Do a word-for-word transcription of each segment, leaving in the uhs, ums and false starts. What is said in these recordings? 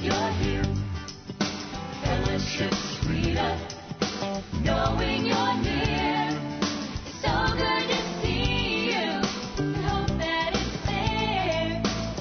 you're here. Fellowship sweeter, knowing you're near. So good to see you. Hope that it's there.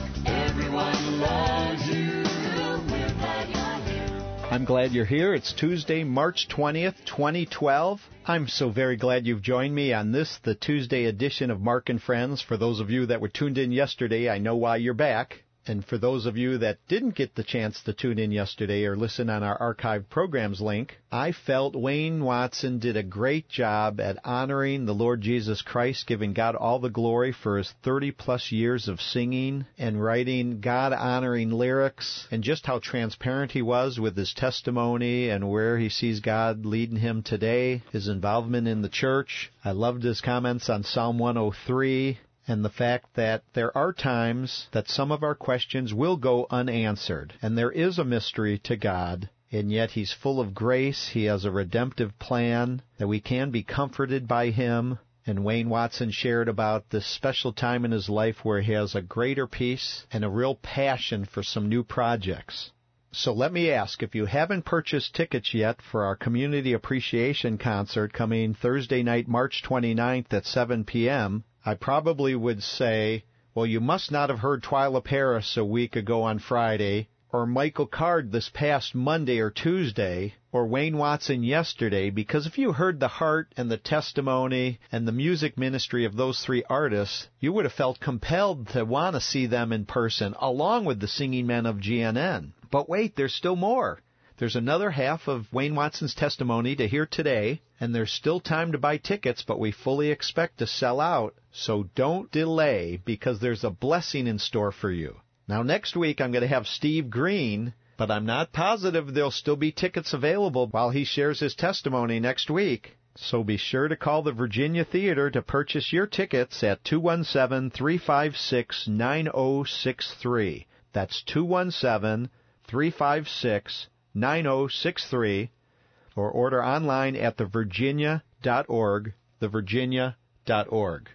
Everyone loves you. We're glad you're here. I'm glad you're here. It's Tuesday, March twentieth, twenty twelve. I'm so very glad you've joined me on this, the Tuesday edition of Mark and Friends. For those of you that were tuned in yesterday, I know why you're back. And for those of you that didn't get the chance to tune in yesterday or listen on our archived programs link, I felt Wayne Watson did a great job at honoring the Lord Jesus Christ, giving God all the glory for his thirty-plus years of singing and writing God-honoring lyrics, and just how transparent he was with his testimony and where he sees God leading him today, his involvement in the church. I loved his comments on Psalm one oh three. And the fact that there are times that some of our questions will go unanswered. And there is a mystery to God, and yet he's full of grace. He has a redemptive plan, that we can be comforted by him. And Wayne Watson shared about this special time in his life where he has a greater peace and a real passion for some new projects. So let me ask, if you haven't purchased tickets yet for our Community Appreciation Concert coming Thursday night, March twenty-ninth at seven p.m., I probably would say, well, you must not have heard Twyla Paris a week ago on Friday, or Michael Card this past Monday or Tuesday, or Wayne Watson yesterday, because if you heard the heart and the testimony and the music ministry of those three artists, you would have felt compelled to want to see them in person, along with the singing men of G N N. But wait, there's still more. There's another half of Wayne Watson's testimony to hear today, and there's still time to buy tickets, but we fully expect to sell out. So don't delay, because there's a blessing in store for you. Now, next week I'm going to have Steve Green, but I'm not positive there'll still be tickets available while he shares his testimony next week. So be sure to call the Virginia Theater to purchase your tickets at two one seven, three five six, nine zero six three. That's two one seven, three five six, nine zero six three, or order online at the virginia dot org, the virginia dot org.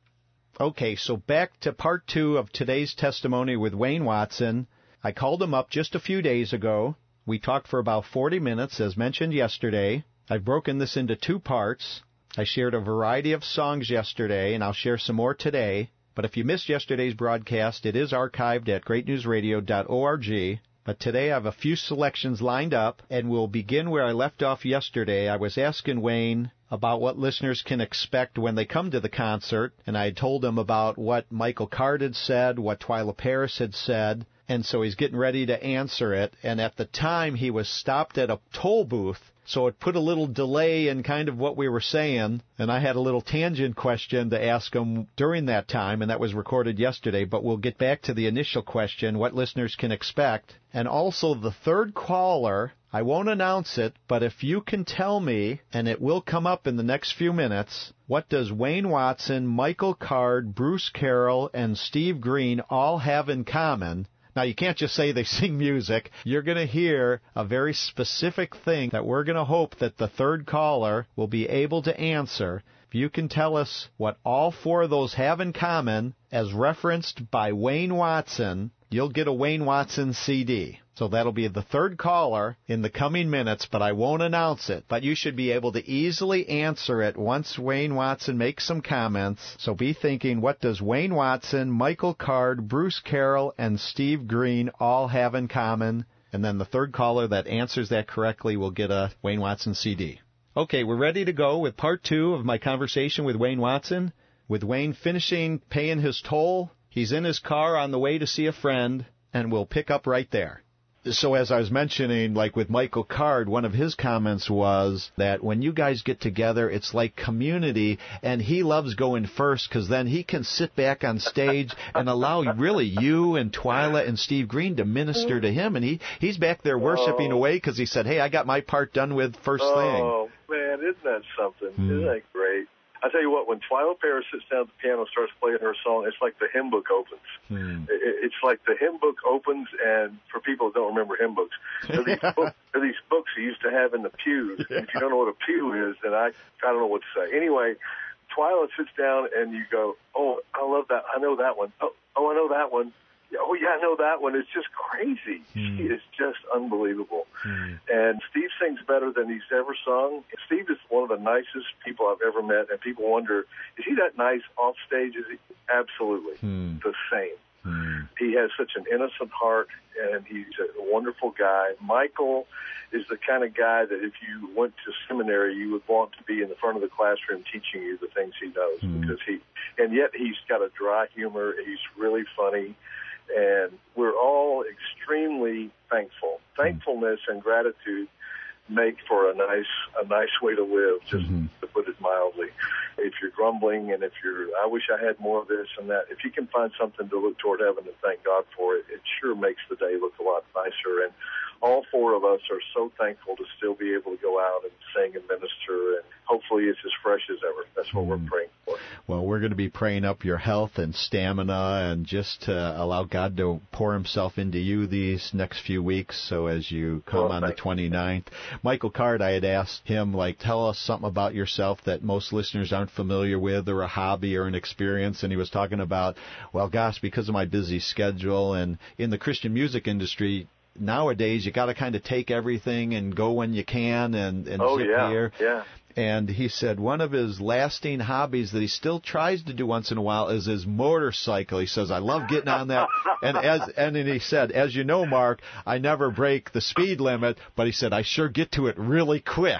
Okay, so back to part two of today's testimony with Wayne Watson. I called him up just a few days ago. We talked for about forty minutes, as mentioned yesterday. I've broken this into two parts. I shared a variety of songs yesterday, and I'll share some more today. But if you missed yesterday's broadcast, it is archived at great news radio dot org. But today I have a few selections lined up, and we'll begin where I left off yesterday. I was asking Wayne about what listeners can expect when they come to the concert, and I had told him about what Michael Card had said, what Twyla Paris had said, and so he's getting ready to answer it. And at the time, he was stopped at a toll booth, so it put a little delay in kind of what we were saying, and I had a little tangent question to ask him during that time, and that was recorded yesterday, but we'll get back to the initial question, what listeners can expect. And also the third caller, I won't announce it, but if you can tell me, and it will come up in the next few minutes, what does Wayne Watson, Michael Card, Bruce Carroll, and Steve Green all have in common? Now, you can't just say they sing music. You're going to hear a very specific thing that we're going to hope that the third caller will be able to answer. If you can tell us what all four of those have in common, as referenced by Wayne Watson, you'll get a Wayne Watson C D. So that'll be the third caller in the coming minutes, but I won't announce it. But you should be able to easily answer it once Wayne Watson makes some comments. So be thinking, what does Wayne Watson, Michael Card, Bruce Carroll, and Steve Green all have in common? And then the third caller that answers that correctly will get a Wayne Watson C D. Okay, we're ready to go with part two of my conversation with Wayne Watson. With Wayne finishing paying his toll, he's in his car on the way to see a friend, and we'll pick up right there. So as I was mentioning, like with Michael Card, one of his comments was that when you guys get together, it's like community, and he loves going first because then he can sit back on stage and allow really you and Twyla and Steve Green to minister to him, and he, he's back there worshiping oh. away because he said, hey, I got my part done with first oh, thing. Oh, man, isn't that something? Hmm. Isn't that great? I tell you what, when Twyla Paris sits down at the piano and starts playing her song, it's like the hymn book opens. Hmm. It's like the hymn book opens, and for people who don't remember hymn books, they're these, book, they're these books you used to have in the pews. And if you don't know what a pew is, then I, I don't know what to say. Anyway, Twyla sits down, and you go, oh, I love that. I know that one. Oh, oh I know that one. Yeah, Oh, yeah, I know that one. It's just crazy. Mm. She is just unbelievable. Mm. And Steve sings better than he's ever sung. Steve is one of the nicest people I've ever met, and people wonder, is he that nice off stage? Is he? Absolutely. Mm. The same. Mm. He has such an innocent heart, and he's a wonderful guy. Michael is the kind of guy that if you went to seminary, you would want to be in the front of the classroom teaching you the things he knows, Mm. because he, and yet he's got a dry humor. He's really funny, and we're all extremely thankful. Thankfulness and gratitude make for a nice a nice way to live, just Mm-hmm. to put it mildly. If you're grumbling and if you're, I wish I had more of this and that, if you can find something to look toward heaven and thank God for it, it sure makes the day look a lot nicer. And all four of us are so thankful to still be able to go out and sing and minister, and hopefully it's as fresh as ever. That's what Mm. we're praying for. Well, we're going to be praying up your health and stamina and just to allow God to pour himself into you these next few weeks. So as you come Well, on the thank you. twenty-ninth, Michael Card, I had asked him, like, tell us something about yourself that most listeners aren't familiar with, or a hobby or an experience. And he was talking about, well, gosh, because of my busy schedule and in the Christian music industry, nowadays you got to kind of take everything and go when you can and, and Oh, zip yeah, here. yeah. And he said one of his lasting hobbies that he still tries to do once in a while is his motorcycle. He says, I love getting on that. And as and then he said, as you know, Mark, I never break the speed limit, but he said, I sure get to it really quick.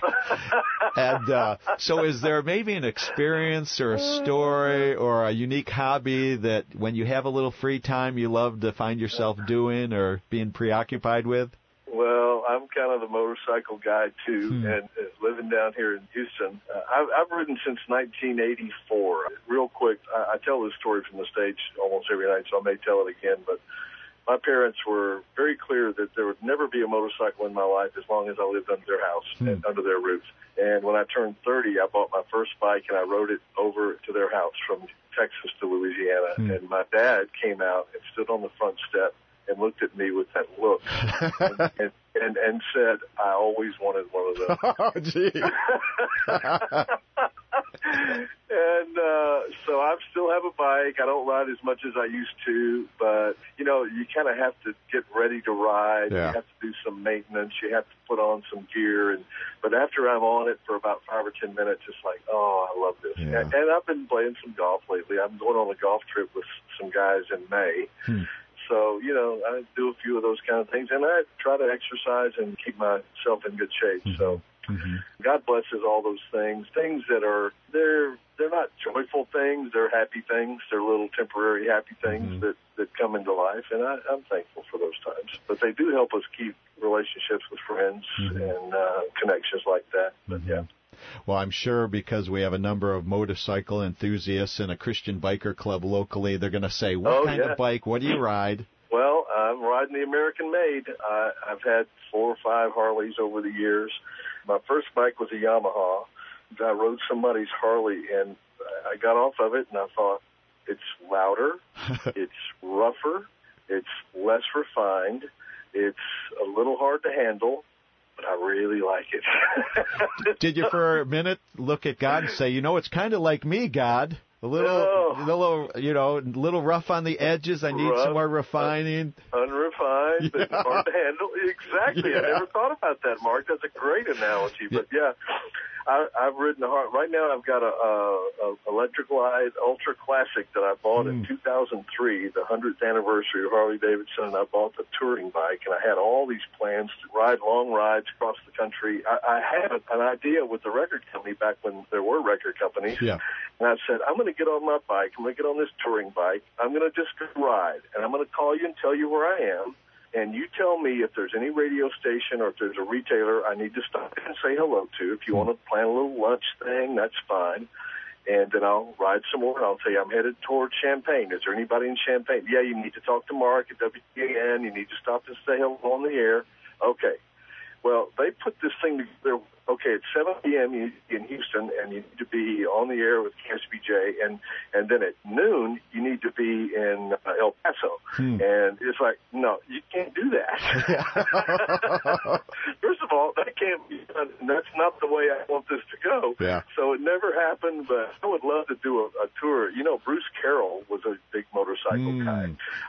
And uh, so is there maybe an experience or a story or a unique hobby that when you have a little free time you love to find yourself doing or being preoccupied with? Well, I'm kind of the motorcycle guy, too, Hmm. and uh, living down here in Houston. Uh, I've, I've ridden since nineteen eighty-four. Real quick, I, I tell this story from the stage almost every night, so I may tell it again, but my parents were very clear that there would never be a motorcycle in my life as long as I lived under their house, Hmm. and under their roof. And when I turned thirty, I bought my first bike, and I rode it over to their house from Texas to Louisiana. Hmm. And my dad came out and stood on the front step and looked at me with that look and, and, and, and said, I always wanted one of those. Oh, gee. And uh, so I still have a bike. I don't ride as much as I used to, but, you know, you kind of have to get ready to ride. Yeah. You have to do some maintenance. You have to put on some gear. And But after I'm on it for about five or ten minutes, it's like, oh, I love this. Yeah. And, and I've been playing some golf lately. I'm going on a golf trip with some guys in May. Hmm. So, you know, I do a few of those kind of things, and I try to exercise and keep myself in good shape. Mm-hmm. So Mm-hmm. God blesses all those things, things that are, they're they're not joyful things, they're happy things, they're little temporary happy things Mm-hmm. that, that come into life, and I, I'm thankful for those times. But they do help us keep relationships with friends Mm-hmm. and uh, connections like that. But, yeah. Well, I'm sure because we have a number of motorcycle enthusiasts and a Christian biker club locally, they're going to say, what Oh, kind yeah. of bike? What do you ride? Well, I'm riding the American Made. I, I've had four or five Harleys over the years. My first bike was a Yamaha. I rode somebody's Harley, and I got off of it, and I thought, it's louder, it's rougher, it's less refined, it's a little hard to handle, but I really like it. Did you for a minute look at God and say, you know, it's kind of like me, God? A little, Oh. little, you know, a little rough on the edges. I need Rough. some more refining. Unrefined, but Yeah. hard to handle. Exactly. I Yeah. never thought about that, Mark. That's a great analogy. But yeah, I, I've ridden a hard. Right now, I've got a, a, a Electric Glide Ultra Classic that I bought in Mm. two thousand three, the hundredth anniversary of Harley Davidson. And I bought the touring bike, and I had all these plans to ride long rides across the country. I, I had an idea with the record company back when there were record companies. Yeah. And I said, I'm going to get on my bike. I'm going to get on this touring bike. I'm going to just ride. And I'm going to call you and tell you where I am. And you tell me if there's any radio station or if there's a retailer I need to stop and say hello to. If you want to plan a little lunch thing, that's fine. And then I'll ride some more, and I'll tell you I'm headed toward Champaign. Is there anybody in Champaign? Yeah, you need to talk to Mark at W T A N. You need to stop and say hello on the air. Okay. Well, they put this thing together. Okay, at seven p.m. you, in Houston, and you need to be on the air with K S B J, and and then at noon you need to be in uh, El Paso. Hmm. And it's like, no, you can't do that. First of all, that can't be done, and that's not the way I want this to go. Yeah. So it never happened, but I would love to do a, a tour. You know, Bruce Carroll was a big motorcycle Hmm. guy. Steve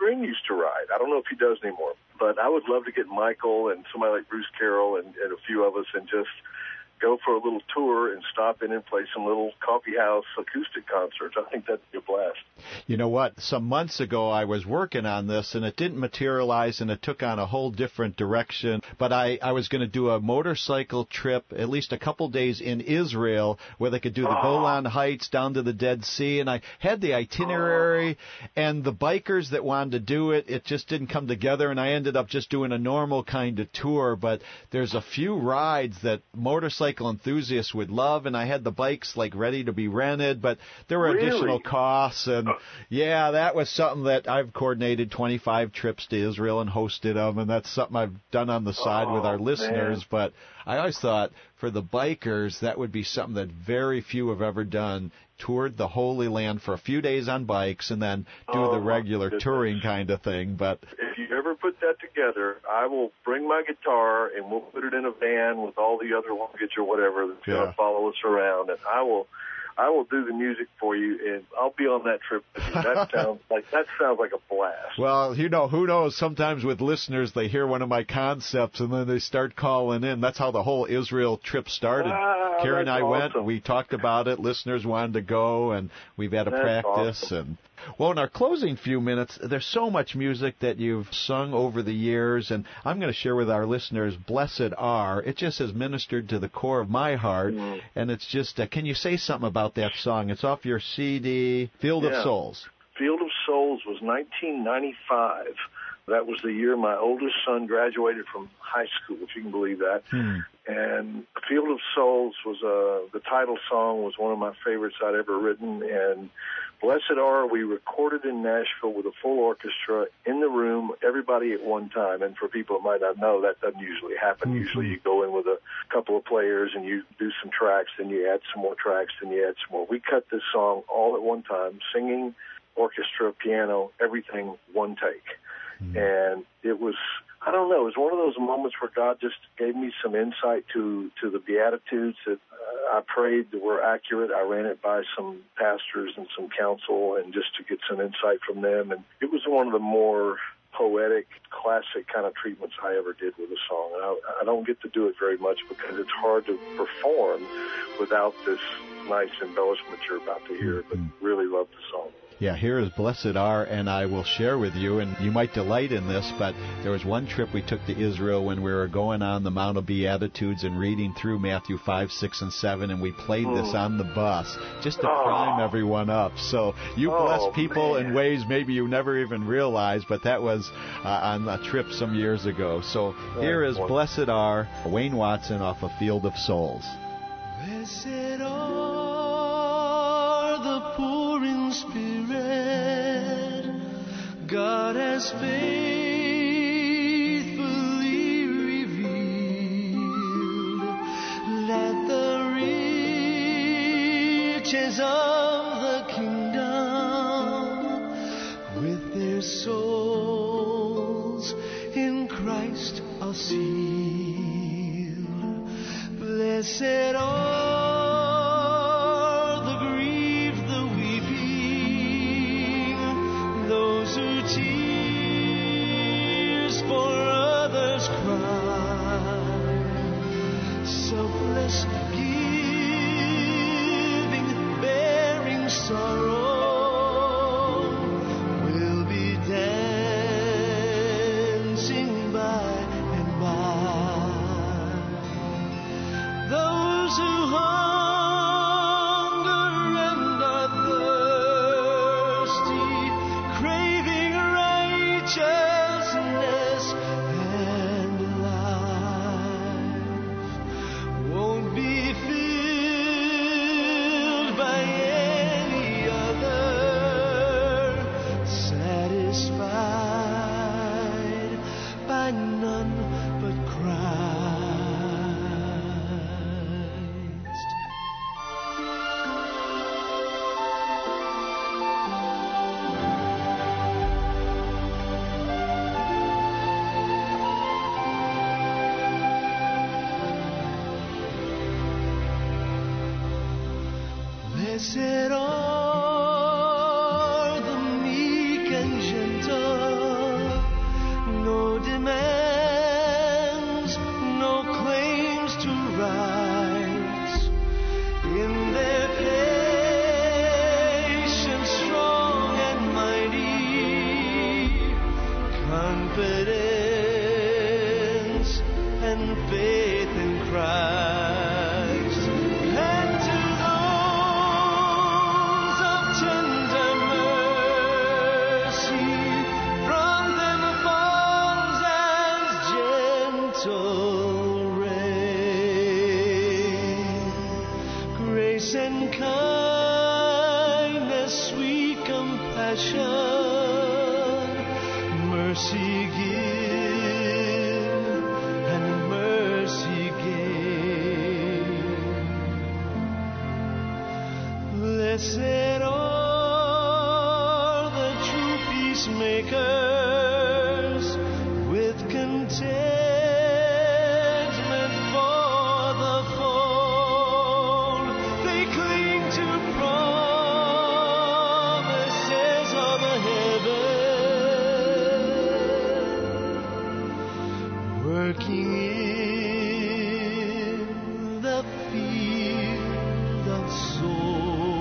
Green used to ride. I don't know if he does anymore, but I would love to get Michael and somebody like Bruce Carroll and, and a few of us and just go for a little tour and stop in and play some little coffee house acoustic concerts. I think that'd be a blast. You know what? Some months ago I was working on this, and it didn't materialize, and it took on a whole different direction. But I, I was going to do a motorcycle trip, at least a couple days in Israel, where they could do the oh. Golan Heights down to the Dead Sea. And I had the itinerary, oh. and the bikers that wanted to do it, it just didn't come together, and I ended up just doing a normal kind of tour. But there's a few rides that motorcycle enthusiasts would love, and I had the bikes like ready to be rented, but there were really? additional costs, and yeah, that was something that I've coordinated twenty-five trips to Israel and hosted them, and that's something I've done on the side oh, with our listeners. Man. But I always thought for the bikers that would be something that very few have ever done, toured the Holy Land for a few days on bikes and then do oh, the regular touring kind of thing. But if you ever put that together, I will bring my guitar and we'll put it in a van with all the other luggage or whatever that's yeah. going to follow us around, and I will I will do the music for you, and I'll be on that trip with you. That sounds like that sounds like a blast. Well, you know, who knows? Sometimes with listeners, they hear one of my concepts and then they start calling in. That's how the whole Israel trip started. Ah, Carrie and I awesome. went. We talked about it. Listeners wanted to go, and we've had a That's practice. awesome. And well, in our closing few minutes, there's so much music that you've sung over the years, and I'm going to share with our listeners, Blessed Are. It just has ministered to the core of my heart, mm. and it's just, uh, can you say something about that song? It's off your C D, Field yeah. of Souls. Field of Souls was nineteen ninety-five. That was the year my oldest son graduated from high school, if you can believe that. Hmm. And Field of Souls was uh, the title song was one of my favorites I'd ever written. And Blessed Are, we recorded in Nashville with a full orchestra in the room, everybody at one time. And for people that might not know, that doesn't usually happen. Mm-hmm. Usually you go in with a couple of players and you do some tracks, then you add some more tracks, then you add some more. We cut this song all at one time, singing, orchestra, piano, everything, one take. Mm-hmm. And it was, I don't know, it was one of those moments where God just gave me some insight to, to the Beatitudes that uh, I prayed that were accurate. I ran it by some pastors and some counsel and just to get some insight from them. And it was one of the more poetic, classic kind of treatments I ever did with a song. And I, I don't get to do it very much because it's hard to perform without this nice embellishment you're about to hear, but really love the song. Yeah, here is Blessed Are, and I will share with you, and you might delight in this, but there was one trip we took to Israel when we were going on the Mount of Beatitudes and reading through Matthew five, six, and seven, and we played this on the bus just to oh. prime everyone up. So you oh, bless people man. in ways maybe you never even realized, but that was uh, on a trip some years ago. So oh, here is boy. Blessed Are, Wayne Watson off of Field of Souls. Blessed are the poor in spirit, God has faithfully revealed. Let the riches of the kingdom with their souls in Christ are sealed. Blessed are tears for others cry, selfless giving, bearing sorrow, will be dancing by and by. Those who hunger and are thirsty, craving righteousness and life, won't be filled by any other, satisfied by none but Christ. Blessed are the meek and gentle, and faith in Christ. And to those of tender mercy, from them falls as gentle rain, grace and kindness, sweet compassion, mercy give and mercy give. Blessed are the true peacemakers, with contentment for the fold. They cling to promises of heaven, working in the field of souls.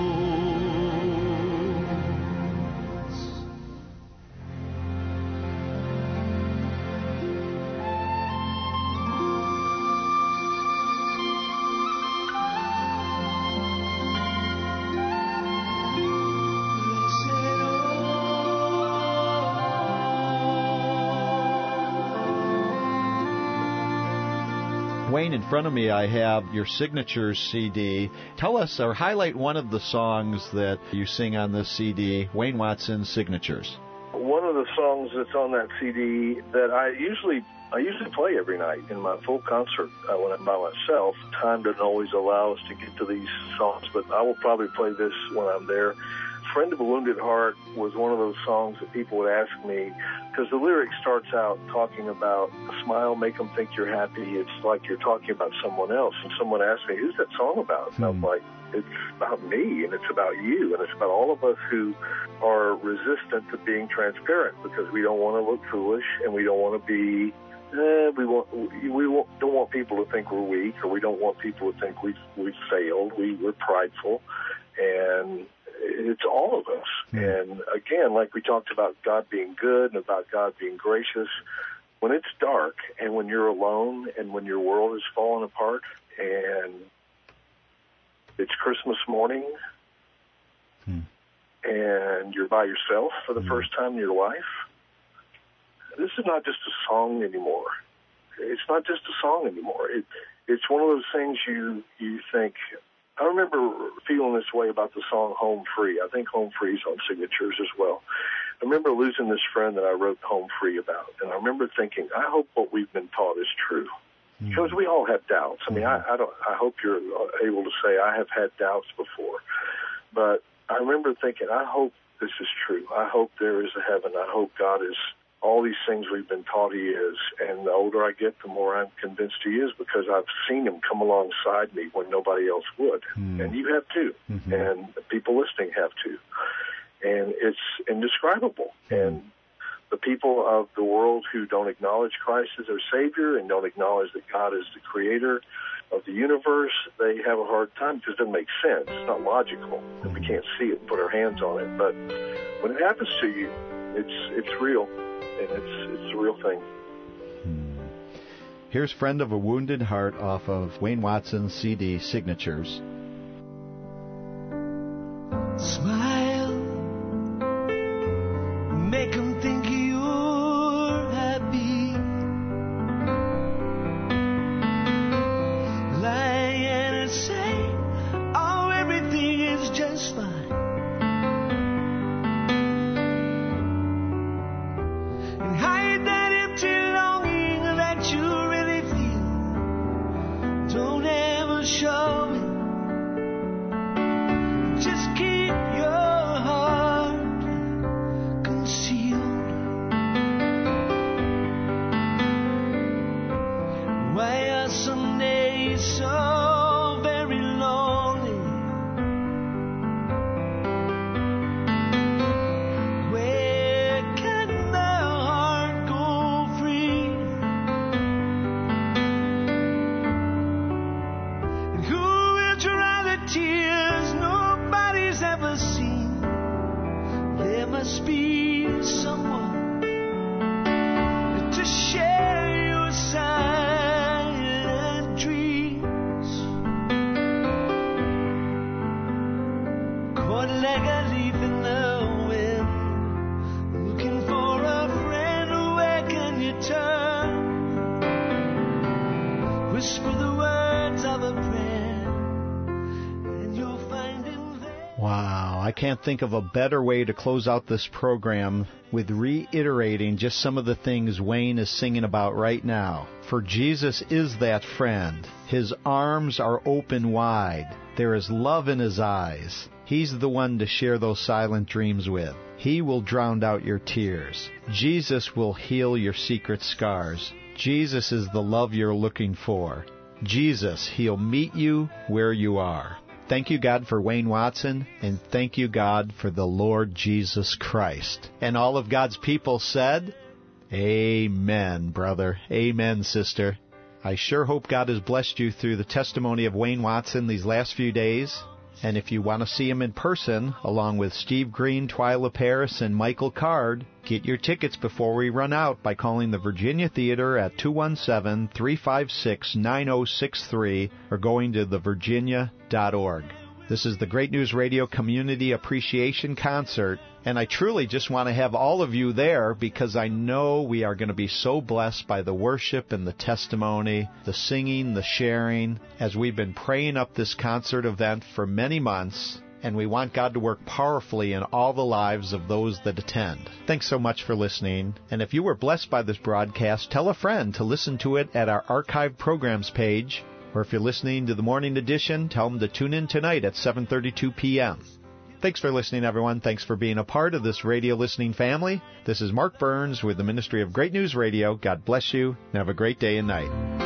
Wayne, in front of me I have your Signatures C D. Tell us or highlight one of the songs that you sing on this C D, Wayne Watson's Signatures. One of the songs that's on that C D that I usually I usually play every night in my full concert uh, when I'm by myself. Time doesn't always allow us to get to these songs, but I will probably play this when I'm there. Friend of a Wounded Heart was one of those songs that people would ask me, because the lyric starts out talking about a smile, make them think you're happy. It's like you're talking about someone else. And someone asked me, who's that song about? And I'm like, it's about me, and it's about you, and it's about all of us who are resistant to being transparent because we don't want to look foolish, and we don't want to be Eh, we want we want, don't want people to think we're weak, or we don't want people to think we've we've failed. We we're prideful, and it's all of us. Mm. And again, like we talked about God being good and about God being gracious, when it's dark and when you're alone and when your world is falling apart and it's Christmas morning mm. and you're by yourself for the mm. first time in your life, this is not just a song anymore. It's not just a song anymore. It, it's one of those things you you think. I remember feeling this way about the song Home Free. I think Home Free is on Signatures as well. I remember losing this friend that I wrote Home Free about, and I remember thinking, I hope what we've been taught is true. Mm-hmm. Because we all have doubts. I mean, I, I don't. I hope you're able to say I have had doubts before. But I remember thinking, I hope this is true. I hope there is a heaven. I hope God is all these things we've been taught he is. And the older I get, the more I'm convinced he is, because I've seen him come alongside me when nobody else would. Mm. And you have too. Mm-hmm. And the people listening have too. And it's indescribable. Mm. And the people of the world who don't acknowledge Christ as their Savior and don't acknowledge that God is the creator of the universe, they have a hard time because it doesn't make sense. It's not logical. And we can't see it and put our hands on it. But when it happens to you, it's it's real. And it's it's a real thing. Hmm. Here's Friend of a Wounded Heart off of Wayne Watson's C D, Signatures. Smile, make them think you're happy. Lie and say, oh, everything is just fine. Show me. Just keep your heart concealed. Why are some days so very lonely? Where can the heart go free? Tears nobody's ever seen. There must be someone to share your silence. Whisper the words of a prayer, and you'll find him there. Wow, I can't think of a better way to close out this program with reiterating just some of the things Wayne is singing about right now. For Jesus is that friend. His arms are open wide. There is love in his eyes. He's the one to share those silent dreams with. He will drown out your tears. Jesus will heal your secret scars. Jesus is the love you're looking for. Jesus, he'll meet you where you are. Thank you, God, for Wayne Watson, and thank you, God, for the Lord Jesus Christ. And all of God's people said, Amen, brother. Amen, sister. I sure hope God has blessed you through the testimony of Wayne Watson these last few days. And if you want to see him in person, along with Steve Green, Twyla Paris, and Michael Card, get your tickets before we run out by calling the Virginia Theater at two one seven, three five six, nine zero six three or going to the virginia dot org. This is the Great News Radio Community Appreciation Concert, and I truly just want to have all of you there because I know we are going to be so blessed by the worship and the testimony, the singing, the sharing, as we've been praying up this concert event for many months, and we want God to work powerfully in all the lives of those that attend. Thanks so much for listening, and if you were blessed by this broadcast, tell a friend to listen to it at our archive programs page, or if you're listening to the morning edition, tell them to tune in tonight at seven thirty-two p.m. Thanks for listening, everyone. Thanks for being a part of this radio listening family. This is Mark Burns with the Ministry of Great News Radio. God bless you, and have a great day and night.